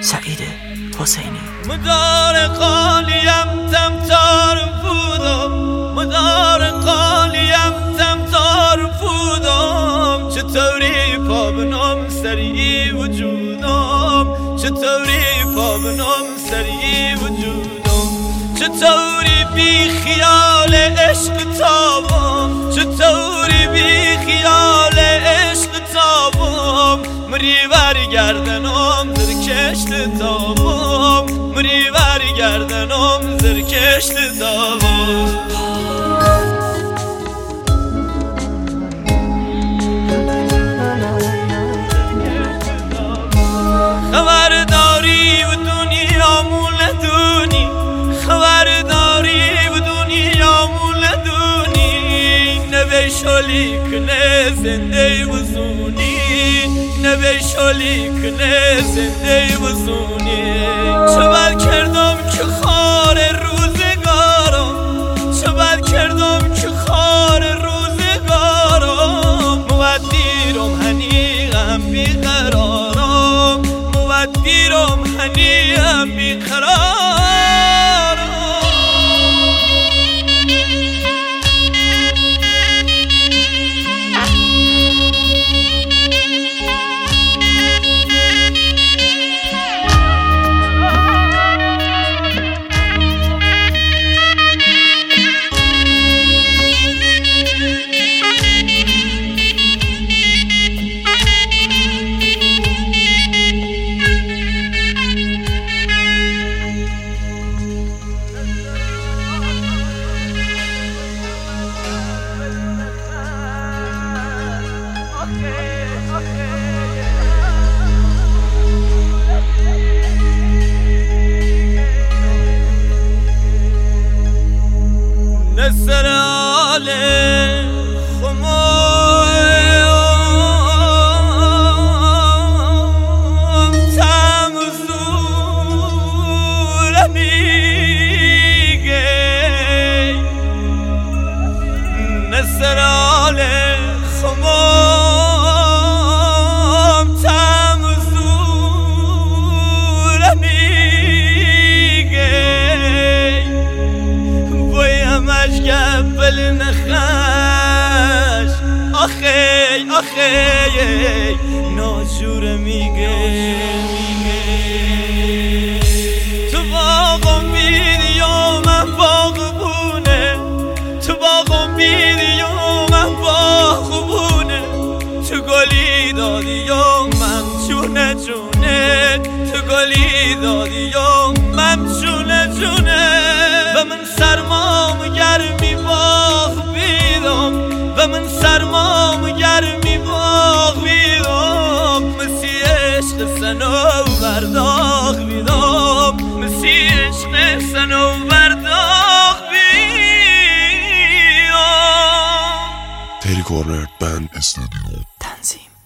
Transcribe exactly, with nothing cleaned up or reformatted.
سعید حسینی. مدار قالیم تمتار بودم، مدار قالیم تمتار بودم، چطوری پا بنام سری وجودم، چطوری پا بنام سری وجودم، چطوری بی خیال عشق تابم، چطوری بی خیال عشق تابم، مری برگردنم در کشت تابم، مری برگردنم در کشت تابم. خبرداری و دنیامون ندونی، خبرداری و دنیامون ندونی، نبی شلی کنه زنده وزونی، نبی شلی کنه زنده وزونی. چه بد کردم که خار روزگارم، چه بد کردم که خار روزگارم، مودیرم هنیغم بیقرارم، مودیرم هنیغم بیقرارم. نسرال خمام تمزور میگه، نسرال خمام تمزور میگه، بایمش گبل نخش آخی آخی ناجور میگه. تو باغم بیدی و من باغبونه، تو باغم بیدی و من باغبونه، تو گلی دادی و من جونه جونه، تو گلی دادی و من جونه جونه. و من سرمام گرمی باغ بیدم، و من سرمام گرمی باغ بیدم، مسی عشق سنو برداغ بیدم، مسی عشق سنو برداغ بیدم. تری کورنر بند استودیو تنظیم